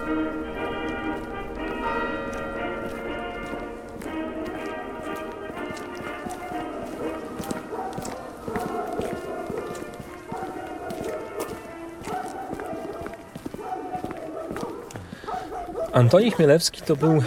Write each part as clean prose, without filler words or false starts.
Antoni Chmielewski to był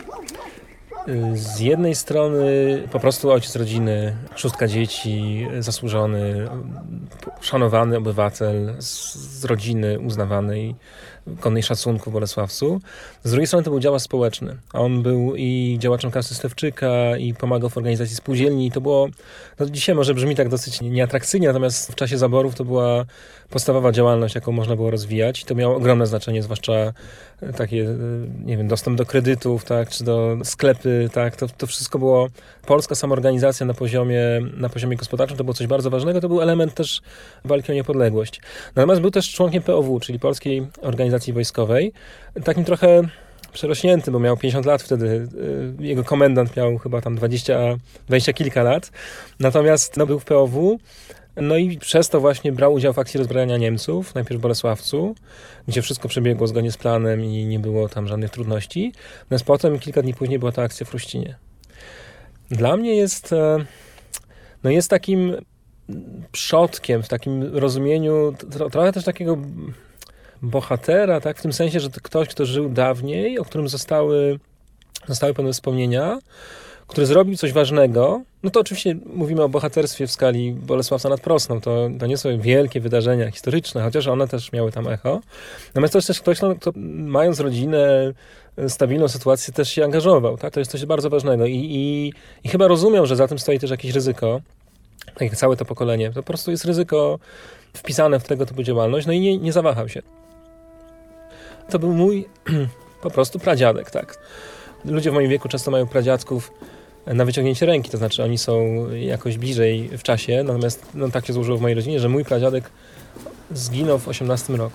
z jednej strony po prostu ojciec rodziny, 6 dzieci, zasłużony, szanowany obywatel z rodziny uznawanej, godnej szacunku w Bolesławcu. Z drugiej strony to był działacz społeczny. On był i działaczem Kasy Stefczyka i pomagał w organizacji spółdzielni. I to było, no dzisiaj może brzmi tak dosyć nieatrakcyjnie, natomiast w czasie zaborów to była podstawowa działalność, jaką można było rozwijać. I to miało ogromne znaczenie, zwłaszcza takie, nie wiem, dostęp do kredytów, tak, czy do sklepy, tak. To wszystko było polska samoorganizacja na poziomie gospodarczym. To było coś bardzo ważnego. To był element też walki o niepodległość. Natomiast był też członkiem POW, czyli Polskiej Organizacji Wojskowej. Takim trochę przerośnięty, bo miał 50 lat wtedy. Jego komendant miał chyba tam 20 kilka lat. Natomiast no, był w POW. No i przez to właśnie brał udział w akcji rozbrajania Niemców, najpierw w Bolesławcu, gdzie wszystko przebiegło zgodnie z planem i nie było tam żadnych trudności. Natomiast potem, kilka dni później, była ta akcja w Ruścinie. Dla mnie jest takim przodkiem, w takim rozumieniu, trochę też takiego bohatera, tak, w tym sensie, że to ktoś, kto żył dawniej, o którym zostały pewne wspomnienia, który zrobił coś ważnego. No to oczywiście mówimy o bohaterstwie w skali Bolesławca nad Prosną. To nie są wielkie wydarzenia historyczne, chociaż one też miały tam echo. Natomiast to jest też ktoś, kto mając rodzinę, stabilną sytuację, też się angażował. Tak? To jest coś bardzo ważnego. I chyba rozumiał, że za tym stoi też jakieś ryzyko. Tak jak całe to pokolenie. To po prostu jest ryzyko wpisane w tego typu działalność. No i nie zawahał się. To był mój po prostu pradziadek, tak. Ludzie w moim wieku często mają pradziadków na wyciągnięcie ręki, to znaczy oni są jakoś bliżej w czasie, natomiast no, tak się złożyło w mojej rodzinie, że mój pradziadek zginął w 18 roku.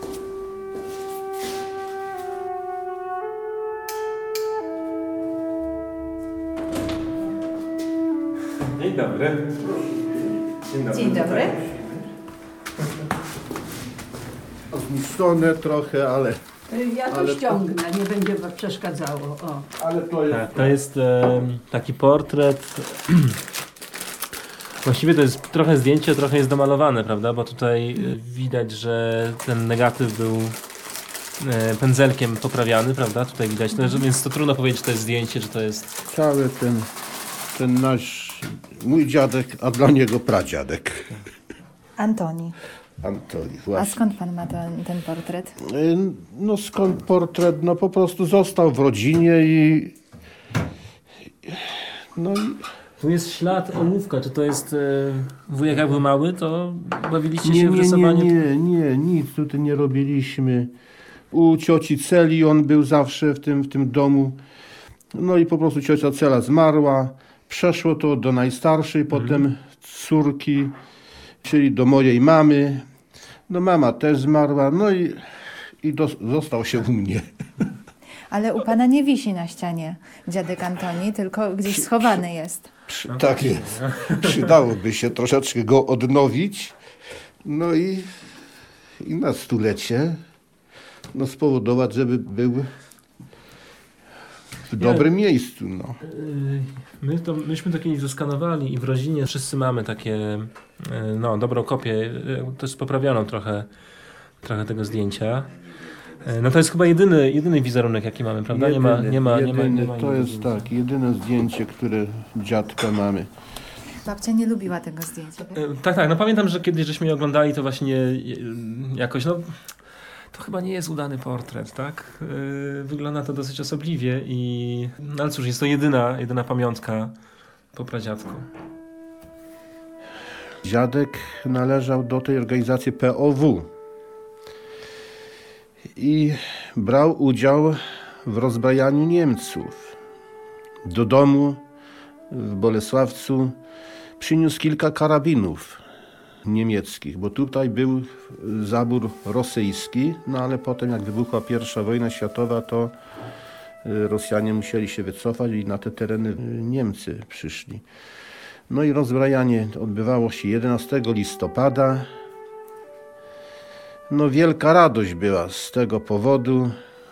Dzień dobry. Dzień dobry. Zniszczone trochę, ale... Ja to ściągnę, nie będzie wam przeszkadzało. O. Ale to jest... Tak, to jest taki portret. Właściwie to jest trochę zdjęcie, trochę jest domalowane, prawda? Bo tutaj widać, że ten negatyw był pędzelkiem poprawiany, prawda? Tutaj widać, więc to trudno powiedzieć, czy to jest zdjęcie, czy to jest... Cały ten nasz, mój dziadek, a dla niego pradziadek. Antoni. Antoni, A właśnie. skąd pan ma ten portret? No skąd portret? No po prostu został w rodzinie i... No i... Tu jest ślad ołówka, czy to jest wujek jak był mały, to bawiliście się w rysowanie? Nie, nic tutaj nie robiliśmy. U cioci Celi on był zawsze w tym domu. No i po prostu ciocia Cela zmarła. Przeszło to do najstarszej, potem córki, czyli do mojej mamy. No mama też zmarła, no i został się u mnie. Ale u pana nie wisi na ścianie dziadek Antoni, tylko gdzieś schowany jest. Tak jest. Przydałoby się troszeczkę go odnowić. No i na stulecie spowodować, żeby był w dobrym miejscu. No. Myśmy to kiedyś zeskanowali i w rodzinie wszyscy mamy takie dobrą kopię, też poprawioną trochę tego zdjęcia. No to jest chyba jedyny wizerunek, jaki mamy, prawda? Nie ma to jest tak, jedyne zdjęcie, które dziadka mamy. Babcia nie lubiła tego zdjęcia. Tak? Tak, no pamiętam, że kiedyś żeśmy je oglądali, to właśnie jakoś, to chyba nie jest udany portret, tak? Wygląda to dosyć osobliwie ale cóż, jest to jedyna pamiątka po pradziadku. Dziadek należał do tej organizacji POW i brał udział w rozbrajaniu Niemców. Do domu w Bolesławcu przyniósł kilka karabinów niemieckich, bo tutaj był zabór rosyjski, ale potem jak wybuchła I wojna światowa, to Rosjanie musieli się wycofać i na te tereny Niemcy przyszli. No i rozbrajanie odbywało się 11 listopada. No wielka radość była z tego powodu.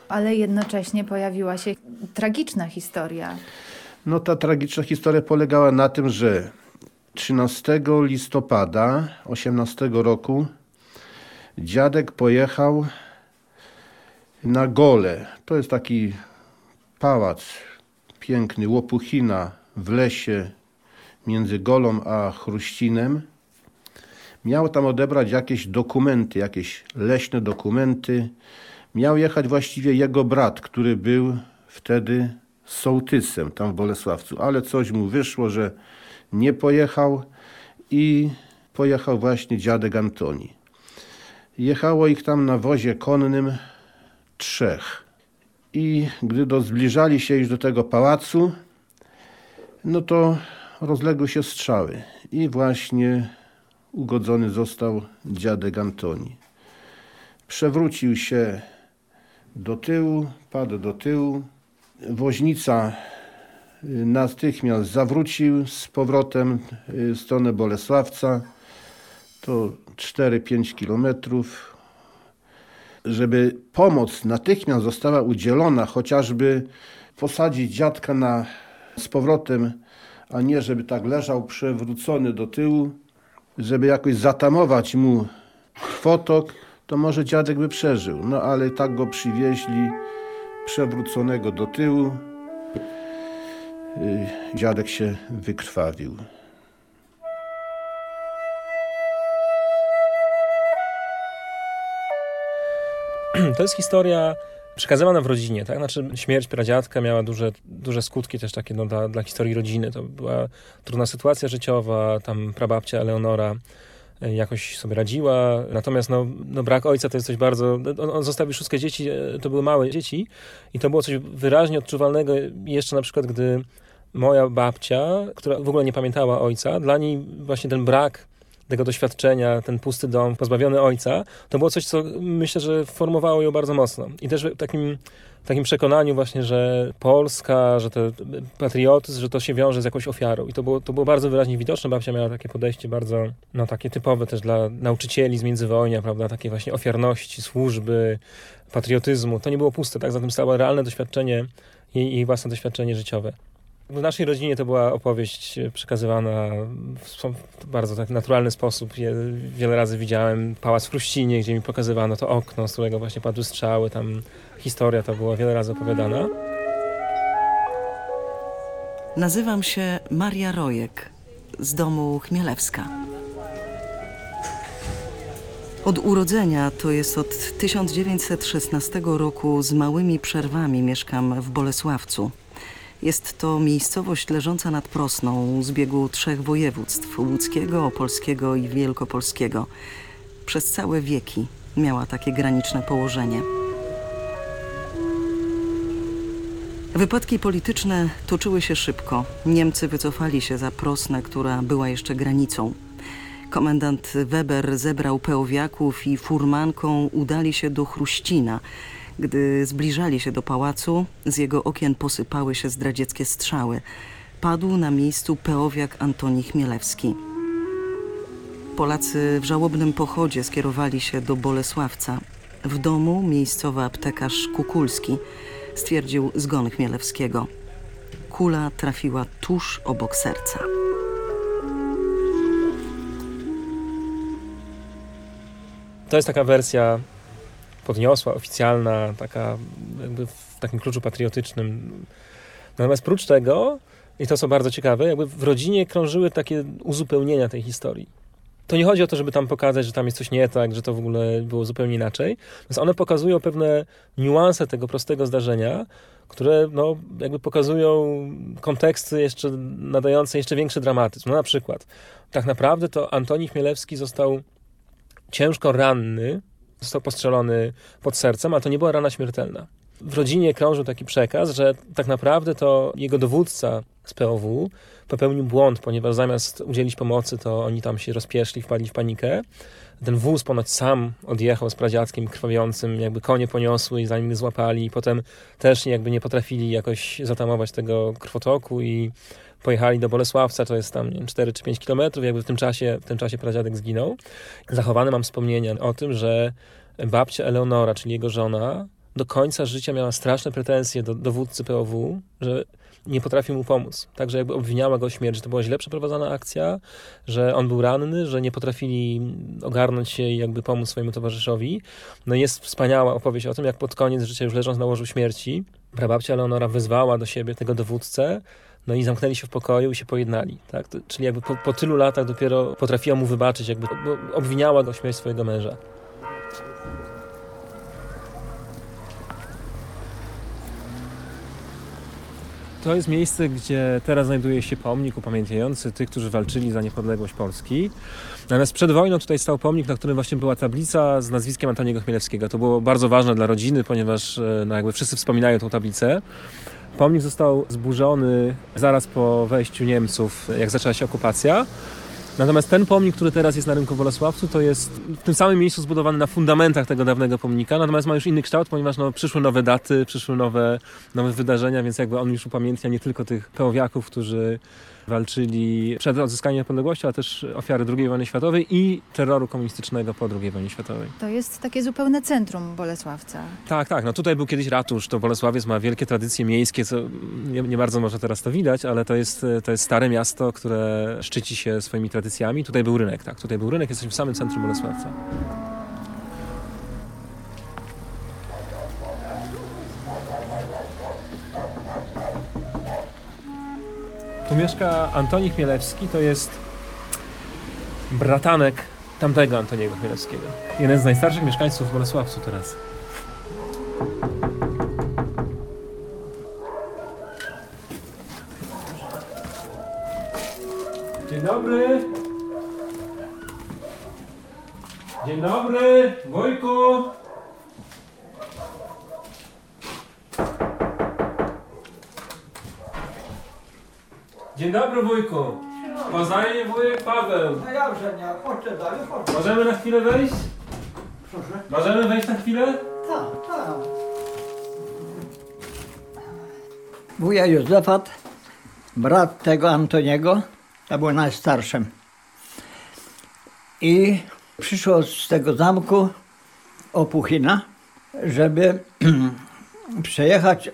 Ale jednocześnie pojawiła się tragiczna historia. No ta tragiczna historia polegała na tym, że 13 listopada 18 roku dziadek pojechał na Golę. To jest taki pałac piękny, łopuchina w lesie między Golą a Chruścinem. Miał tam odebrać jakieś dokumenty, jakieś leśne dokumenty. Miał jechać właściwie jego brat, który był wtedy sołtysem tam w Bolesławcu, ale coś mu wyszło, że nie pojechał i pojechał właśnie dziadek Antoni. Jechało ich tam na wozie konnym 3. I gdy zbliżali się już do tego pałacu, no to rozległy się strzały i właśnie ugodzony został dziadek Antoni. Przewrócił się do tyłu, padł do tyłu. Woźnica natychmiast zawrócił z powrotem w stronę Bolesławca. To 4-5 kilometrów. Żeby pomoc natychmiast została udzielona, chociażby posadzić dziadka z powrotem, a nie żeby tak leżał przewrócony do tyłu, żeby jakoś zatamować mu krwotok, to może dziadek by przeżył. No ale tak go przywieźli przewróconego do tyłu. Dziadek się wykrwawił. To jest historia przekazywana w rodzinie, tak? Znaczy śmierć pradziadka miała duże skutki też takie dla historii rodziny. To była trudna sytuacja życiowa, tam prababcia Eleonora jakoś sobie radziła, natomiast brak ojca to jest coś bardzo... On zostawił 6 dzieci, to były małe dzieci i to było coś wyraźnie odczuwalnego jeszcze na przykład, gdy moja babcia, która w ogóle nie pamiętała ojca, dla niej właśnie ten brak tego doświadczenia, ten pusty dom, pozbawiony ojca, to było coś, co myślę, że formowało ją bardzo mocno. I też w takim przekonaniu właśnie, że Polska, że ten patriotyzm, że to się wiąże z jakąś ofiarą. I to było bardzo wyraźnie widoczne. Babcia miała takie podejście bardzo, takie typowe też dla nauczycieli z międzywojnia, prawda, takie właśnie ofiarności, służby, patriotyzmu. To nie było puste, tak? Zatem stało realne doświadczenie, jej własne doświadczenie życiowe. W naszej rodzinie to była opowieść przekazywana w bardzo tak naturalny sposób. Wiele razy widziałem pałac w Chruścinie, gdzie mi pokazywano to okno, z którego właśnie padły strzały. Tam historia ta była wiele razy opowiadana. Nazywam się Maria Rojek z domu Chmielewska. Od urodzenia, to jest od 1916 roku, z małymi przerwami mieszkam w Bolesławcu. Jest to miejscowość leżąca nad Prosną, z biegu 3 województw: łódzkiego, opolskiego i wielkopolskiego. Przez całe wieki miała takie graniczne położenie. Wypadki polityczne toczyły się szybko. Niemcy wycofali się za Prosnę, która była jeszcze granicą. Komendant Weber zebrał peowiaków i furmanką udali się do Chruścina. Gdy zbliżali się do pałacu, z jego okien posypały się zdradzieckie strzały. Padł na miejscu peowiak Antoni Chmielewski. Polacy w żałobnym pochodzie skierowali się do Bolesławca. W domu miejscowy aptekarz Kukulski stwierdził zgon Chmielewskiego. Kula trafiła tuż obok serca. To jest taka wersja podniosła, oficjalna, taka jakby w takim kluczu patriotycznym. Natomiast prócz tego, i to co bardzo ciekawe, jakby w rodzinie krążyły takie uzupełnienia tej historii. To nie chodzi o to, żeby tam pokazać, że tam jest coś nie tak, że to w ogóle było zupełnie inaczej. Więc one pokazują pewne niuanse tego prostego zdarzenia, które jakby pokazują konteksty jeszcze nadające jeszcze większy dramatyzm. Na przykład, tak naprawdę to Antoni Chmielewski został ciężko ranny, został postrzelony pod sercem, a to nie była rana śmiertelna. W rodzinie krążył taki przekaz, że tak naprawdę to jego dowódca z POW popełnił błąd, ponieważ zamiast udzielić pomocy, to oni tam się rozpieszli, wpadli w panikę. Ten wóz ponoć sam odjechał z pradziadkiem krwawiącym, jakby konie poniosły i zanim ich złapali. Potem też jakby nie potrafili jakoś zatamować tego krwotoku i pojechali do Bolesławca, to jest tam 4 czy 5 kilometrów, jakby w tym czasie pradziadek zginął. Zachowane mam wspomnienia o tym, że babcia Eleonora, czyli jego żona, do końca życia miała straszne pretensje do dowódcy POW, że nie potrafił mu pomóc. Także jakby obwiniała go o śmierć, że to była źle przeprowadzona akcja, że on był ranny, że nie potrafili ogarnąć się i jakby pomóc swojemu towarzyszowi. No i jest wspaniała opowieść o tym, jak pod koniec życia, już leżąc na łożu śmierci, prababcia Leonora wezwała do siebie tego dowódcę, no i zamknęli się w pokoju i się pojednali. Tak? Czyli jakby po tylu latach dopiero potrafiła mu wybaczyć, jakby bo obwiniała go o śmierć swojego męża. To jest miejsce, gdzie teraz znajduje się pomnik upamiętniający tych, którzy walczyli za niepodległość Polski. Natomiast przed wojną tutaj stał pomnik, na którym właśnie była tablica z nazwiskiem Antoniego Chmielewskiego. To było bardzo ważne dla rodziny, ponieważ no jakby wszyscy wspominają tą tablicę. Pomnik został zburzony zaraz po wejściu Niemców, jak zaczęła się okupacja. Natomiast ten pomnik, który teraz jest na rynku w Bolesławcu, to jest w tym samym miejscu zbudowany na fundamentach tego dawnego pomnika, natomiast ma już inny kształt, ponieważ przyszły nowe daty, przyszły nowe wydarzenia, więc jakby on już upamiętnia nie tylko tych pełowiaków, którzy walczyli przed odzyskaniem niepodległości, ale też ofiary II wojny światowej i terroru komunistycznego po II wojnie światowej. To jest takie zupełne centrum Bolesławca. Tak. No tutaj był kiedyś ratusz, to Bolesławiec ma wielkie tradycje miejskie, co nie bardzo może teraz to widać, ale to jest stare miasto, które szczyci się swoimi tradycjami. Tutaj był rynek, tak. Tutaj był rynek, jesteśmy w samym centrum Bolesławca. Tu mieszka Antoni Chmielewski, to jest bratanek tamtego Antoniego Chmielewskiego. Jeden z najstarszych mieszkańców w Bolesławcu teraz. Dzień dobry! Dzień dobry, wujku! Dzień dobry, wujku. Poznaje wujek Paweł. No jakże nie, chodźcie dalej, chodźcie. Możemy na chwilę wejść? Proszę. Możemy wejść na chwilę? Tak. Wuja Józefat, brat tego Antoniego, to był najstarszym. I przyszło z tego zamku Opuchina, żeby przejechać,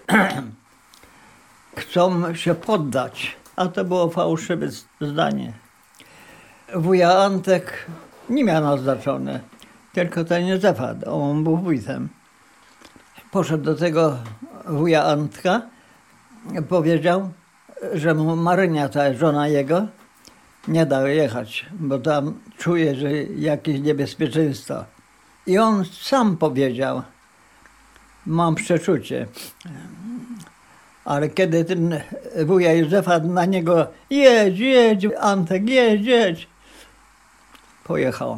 chcą się poddać. A to było fałszywe zdanie. Wuja Antek nie miał naznaczone, tylko ten Józefat, on był wójtem. Poszedł do tego wuja Antka, powiedział, że mu Marynia, ta żona jego, nie da jechać, bo tam czuje, że jakieś niebezpieczeństwo. I on sam powiedział, mam przeczucie. Ale kiedy ten wuja Józefa na niego jedź, Antek, jedź, pojechał.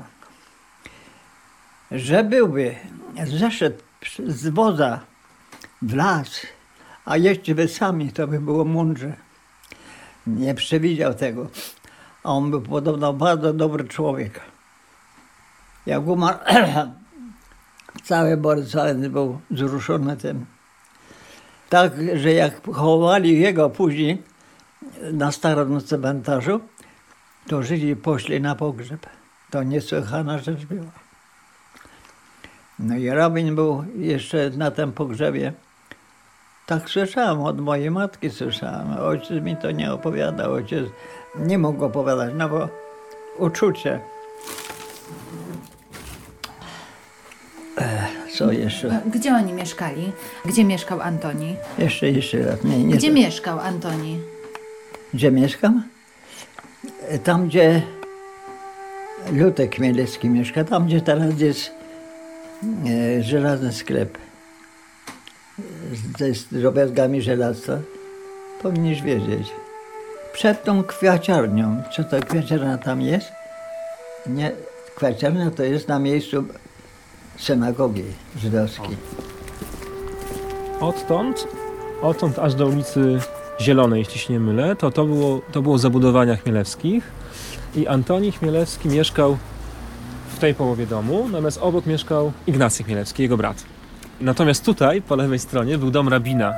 Że byłby zeszedł z woza w las, a jeszcze by sami, to by było mądrze. Nie przewidział tego. A on był podobno bardzo dobry człowiek. Jak umarł, cały Bolesławiec był wzruszony tym. Tak, że jak chowali jego później na starym cmentarzu, to Żydzi poszli na pogrzeb. To niesłychana rzecz była. No i rabin był jeszcze na tym pogrzebie. Tak słyszałem, od mojej matki słyszałem. Ojciec mi to nie opowiadał. Ojciec nie mógł opowiadać, no bo uczucie. Co jeszcze? Gdzie oni mieszkali? Gdzie mieszkał Antoni? Jeszcze raz. Nie. Gdzie mieszkał Antoni? Gdzie mieszkam? Tam, gdzie Lutek Chmielewski mieszka, tam, gdzie teraz jest żelazny sklep z drobiazgami żelazca. Powinniś wiedzieć. Przed tą kwiaciarnią. Co to kwiaciarnia tam jest? Nie, kwiaciarnia to jest na miejscu synagogi żydowskiej. Odtąd aż do ulicy Zielonej, jeśli się nie mylę, to było zabudowania Chmielewskich i Antoni Chmielewski mieszkał w tej połowie domu, natomiast obok mieszkał Ignacy Chmielewski, jego brat. Natomiast tutaj, po lewej stronie, był dom rabina.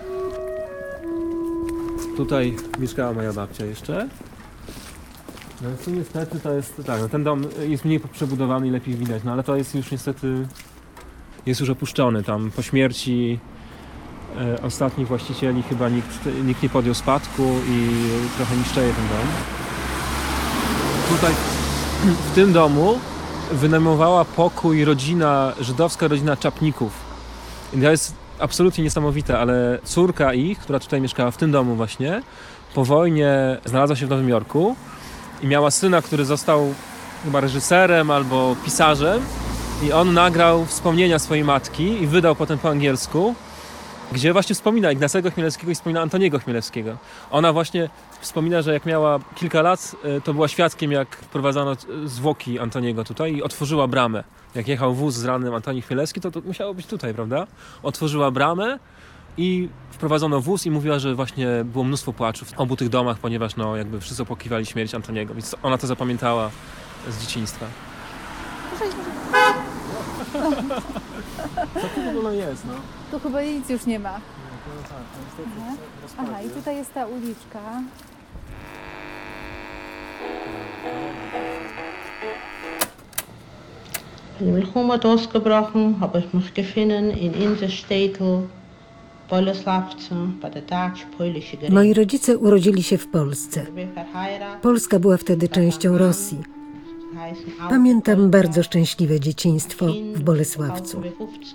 Tutaj mieszkała moja babcia jeszcze. No tu niestety to jest, tak, no ten dom jest mniej przebudowany i lepiej widać, no ale to jest już niestety jest już opuszczony. Tam po śmierci ostatnich właścicieli chyba nikt nie podjął spadku i trochę niszczeje ten dom. Tutaj w tym domu wynajmowała pokój żydowska rodzina Czapników. I to jest absolutnie niesamowite, ale córka ich, która tutaj mieszkała w tym domu właśnie, po wojnie znalazła się w Nowym Jorku i miała syna, który został chyba reżyserem albo pisarzem i on nagrał wspomnienia swojej matki i wydał potem po angielsku, gdzie właśnie wspomina Ignacego Chmielewskiego i wspomina Antoniego Chmielewskiego. Ona właśnie wspomina, że jak miała kilka lat, to była świadkiem, jak wprowadzano zwłoki Antoniego tutaj i otworzyła bramę. Jak jechał wóz z rannym Antoni Chmielewski, to musiało być tutaj, prawda? Otworzyła bramę i wprowadzono wóz i mówiła, że właśnie było mnóstwo płaczu w obu tych domach, ponieważ jakby wszyscy opłakiwali śmierć Antoniego, więc ona to zapamiętała z dzieciństwa. Co tu w ogóle jest, no? Tu chyba nic już nie ma. Aha, i tutaj jest ta uliczka. In de Milchoma ausgebrochen, habe ich mich gefunden in Inselstädtel, Bolesławce, bei der deutsch-polnische Grenze. Moi rodzice urodzili się w Polsce. Polska była wtedy częścią Rosji. Pamiętam bardzo szczęśliwe dzieciństwo w Bolesławcu.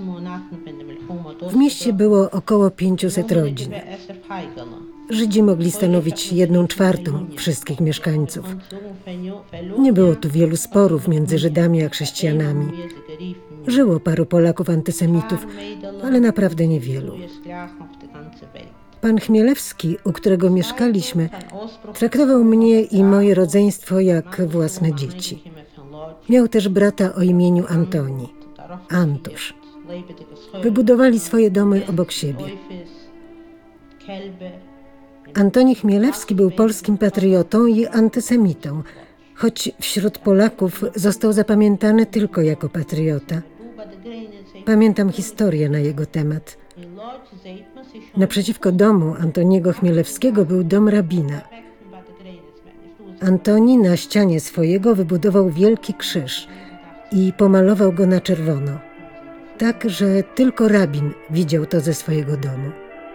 W mieście było około 500 rodzin. Żydzi mogli stanowić 1/4 wszystkich mieszkańców. Nie było tu wielu sporów między Żydami a chrześcijanami. Żyło paru Polaków antysemitów, ale naprawdę niewielu. Pan Chmielewski, u którego mieszkaliśmy, traktował mnie i moje rodzeństwo jak własne dzieci. Miał też brata o imieniu Antoni, Antusz. Wybudowali swoje domy obok siebie. Antoni Chmielewski był polskim patriotą i antysemitą, choć wśród Polaków został zapamiętany tylko jako patriota. Pamiętam historię na jego temat. Naprzeciwko domu Antoniego Chmielewskiego był dom rabina. Antoni na ścianie swojego wybudował wielki krzyż i pomalował go na czerwono, tak, że tylko rabin widział to ze swojego domu.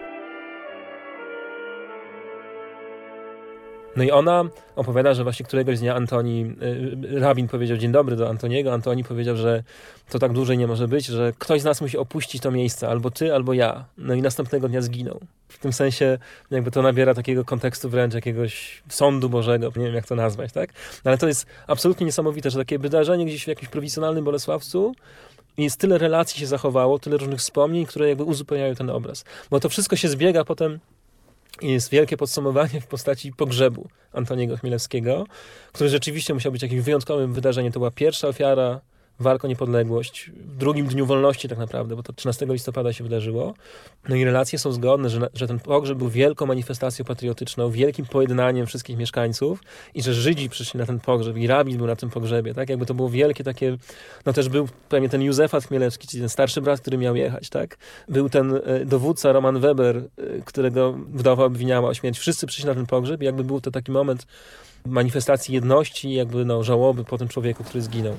No i ona opowiada, że właśnie któregoś dnia rabin powiedział dzień dobry do Antoniego. Antoni powiedział, że to tak dłużej nie może być, że ktoś z nas musi opuścić to miejsce, albo ty, albo ja. No i następnego dnia zginął. W tym sensie jakby to nabiera takiego kontekstu wręcz jakiegoś sądu Bożego, nie wiem jak to nazwać, tak? No ale to jest absolutnie niesamowite, że takie wydarzenie gdzieś w jakimś prowincyjnym Bolesławcu i jest tyle relacji się zachowało, tyle różnych wspomnień, które jakby uzupełniają ten obraz. Bo to wszystko się zbiega potem i jest wielkie podsumowanie w postaci pogrzebu Antoniego Chmielewskiego, który rzeczywiście musiał być jakimś wyjątkowym wydarzeniem. To była pierwsza ofiara walk o niepodległość, w drugim dniu wolności tak naprawdę, bo to 13 listopada się wydarzyło. No i relacje są zgodne, że ten pogrzeb był wielką manifestacją patriotyczną, wielkim pojednaniem wszystkich mieszkańców i że Żydzi przyszli na ten pogrzeb i rabin był na tym pogrzebie, tak? Jakby to było wielkie takie, no też był pewnie ten Józefat Chmielewski, czyli ten starszy brat, który miał jechać, tak? Był ten dowódca Roman Weber, którego wdowa obwiniała o śmierć. Wszyscy przyszli na ten pogrzeb i jakby był to taki moment manifestacji jedności i jakby żałoby po tym człowieku, który zginął.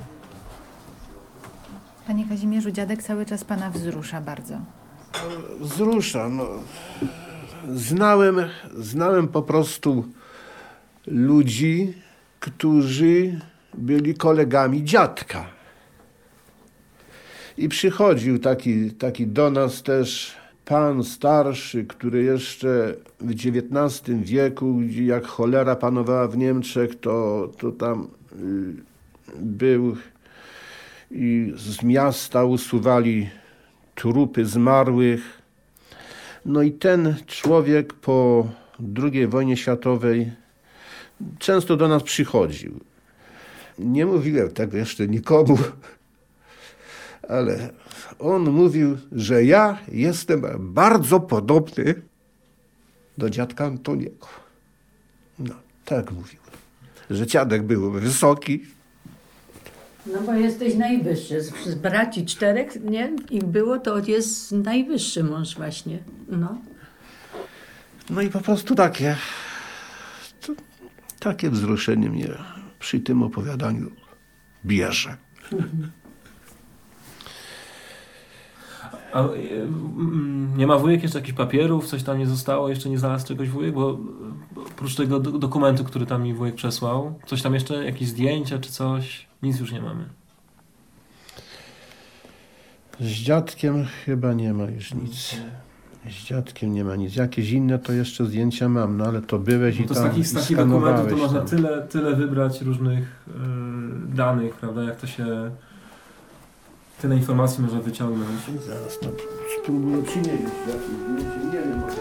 Panie Kazimierzu, dziadek cały czas pana wzrusza bardzo. Wzrusza, no. Znałem po prostu ludzi, którzy byli kolegami dziadka. I przychodził taki do nas też pan starszy, który jeszcze w XIX wieku, jak cholera panowała w Niemczech, to tam był i z miasta usuwali trupy zmarłych. No i ten człowiek po II wojnie światowej często do nas przychodził. Nie mówiłem tego jeszcze nikomu, ale on mówił, że ja jestem bardzo podobny do dziadka Antoniego. No, tak mówił. Że dziadek był wysoki. No bo jesteś najwyższy. Z braci 4, nie? Ich było, to jest najwyższy mąż właśnie. No. No i po prostu takie wzruszenie mnie przy tym opowiadaniu bierze. A nie ma wujek jeszcze jakichś papierów? Coś tam nie zostało? Jeszcze nie znalazł czegoś wujek? Bo oprócz tego dokumentu, który tam mi wujek przesłał, coś tam jeszcze? Jakieś zdjęcia czy coś? Nic już nie mamy. Z dziadkiem chyba nie ma już nic. Z dziadkiem nie ma nic. Jakieś inne to jeszcze zdjęcia mam, no ale to byłeś i to tam z takich dokumentów to można tyle wybrać różnych danych, prawda? Jak to się... Tyle informacji można wyciągnąć. Zaraz to spróbuję przymierzyć. Nie wiem, może...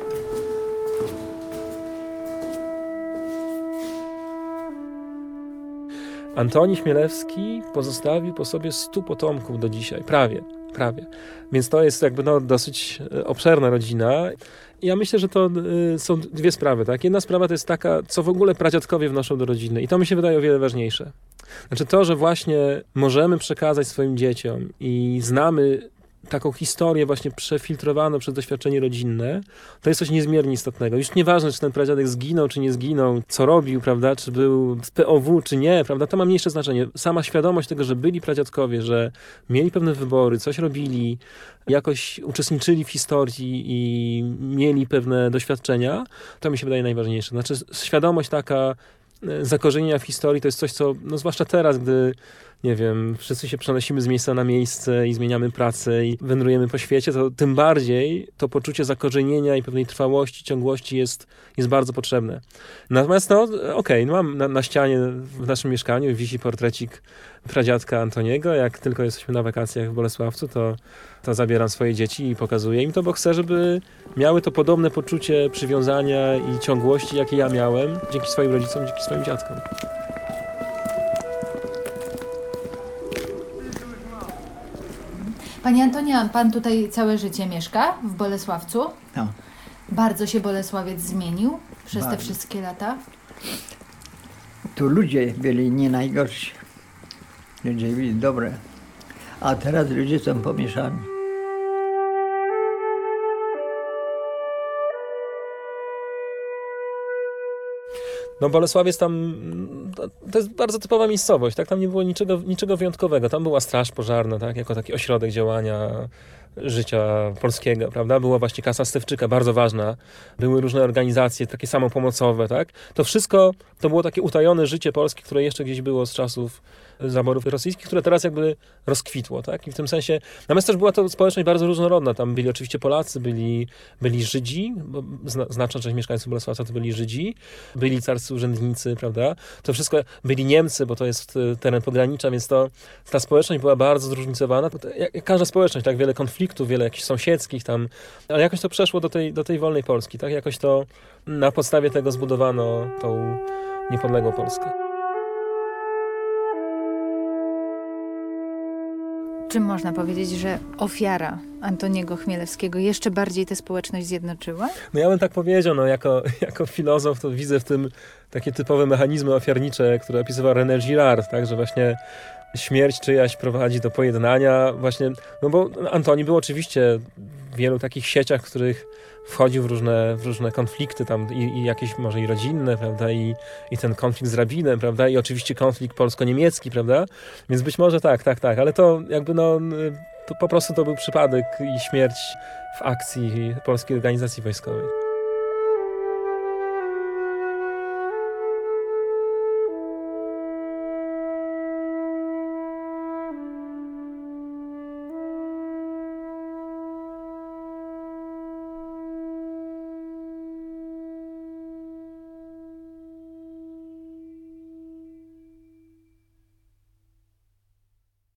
Antoni Chmielewski pozostawił po sobie 100 potomków do dzisiaj. Prawie. Więc to jest jakby dosyć obszerna rodzina. Ja myślę, że to są dwie sprawy. Tak? Jedna sprawa to jest taka, co w ogóle pradziadkowie wnoszą do rodziny. I to mi się wydaje o wiele ważniejsze. Znaczy to, że właśnie możemy przekazać swoim dzieciom i znamy taką historię właśnie przefiltrowaną przez doświadczenie rodzinne, to jest coś niezmiernie istotnego. Już nieważne, czy ten pradziadek zginął, czy nie zginął, co robił, prawda, czy był z POW, czy nie, prawda, to ma mniejsze znaczenie. Sama świadomość tego, że byli pradziadkowie, że mieli pewne wybory, coś robili, jakoś uczestniczyli w historii i mieli pewne doświadczenia, to mi się wydaje najważniejsze. Znaczy świadomość taka zakorzenienia w historii to jest coś, co, no zwłaszcza teraz, gdy nie wiem, wszyscy się przenosimy z miejsca na miejsce i zmieniamy pracę i wędrujemy po świecie, to tym bardziej to poczucie zakorzenienia i pewnej trwałości, ciągłości jest bardzo potrzebne. Natomiast mam na ścianie w naszym mieszkaniu wisi portrecik pradziadka Antoniego. Jak tylko jesteśmy na wakacjach w Bolesławcu, to zabieram swoje dzieci i pokazuję im to, bo chcę, żeby miały to podobne poczucie przywiązania i ciągłości, jakie ja miałem dzięki swoim rodzicom, dzięki swoim dziadkom. Panie Antonie, pan tutaj całe życie mieszka w Bolesławcu? No. Bardzo się Bolesławiec zmienił przez te Bardzo. wszystkie lata? Tu ludzie byli nie najgorsi. Ludzie byli dobre. A teraz ludzie są pomieszani. No Bolesławiec tam, to jest bardzo typowa miejscowość, tak? Tam nie było niczego wyjątkowego. Tam była straż pożarna, tak? Jako taki ośrodek działania życia polskiego, prawda? Była właśnie Kasa Stefczyka, bardzo ważna. Były różne organizacje, takie samopomocowe, tak? To wszystko, to było takie utajone życie polskie, które jeszcze gdzieś było z czasów zaborów rosyjskich, które teraz jakby rozkwitło, tak? I w tym sensie, natomiast też była to społeczność bardzo różnorodna. Tam byli oczywiście Polacy, byli Żydzi, bo znaczna część mieszkańców Bolesławca to byli Żydzi, byli carscy urzędnicy, prawda? To wszystko, byli Niemcy, bo to jest teren pogranicza, więc ta społeczność była bardzo zróżnicowana. Jak każda społeczność, tak? Wiele konfliktów, wiele jakichś sąsiedzkich tam, ale jakoś to przeszło do tej wolnej Polski, tak? Jakoś to na podstawie tego zbudowano tą niepodległą Polskę. Czym można powiedzieć, że ofiara Antoniego Chmielewskiego jeszcze bardziej tę społeczność zjednoczyła? No ja bym tak powiedział, jako filozof to widzę w tym takie typowe mechanizmy ofiarnicze, które opisywał René Girard, tak, że właśnie śmierć czyjaś prowadzi do pojednania właśnie, no bo Antoni był oczywiście w wielu takich sieciach, w których wchodził w różne konflikty tam i jakieś może i rodzinne, prawda, i ten konflikt z rabinem, prawda, i oczywiście konflikt polsko-niemiecki, prawda, więc być może tak, ale to jakby to po prostu to był przypadek i śmierć w akcji Polskiej Organizacji Wojskowej.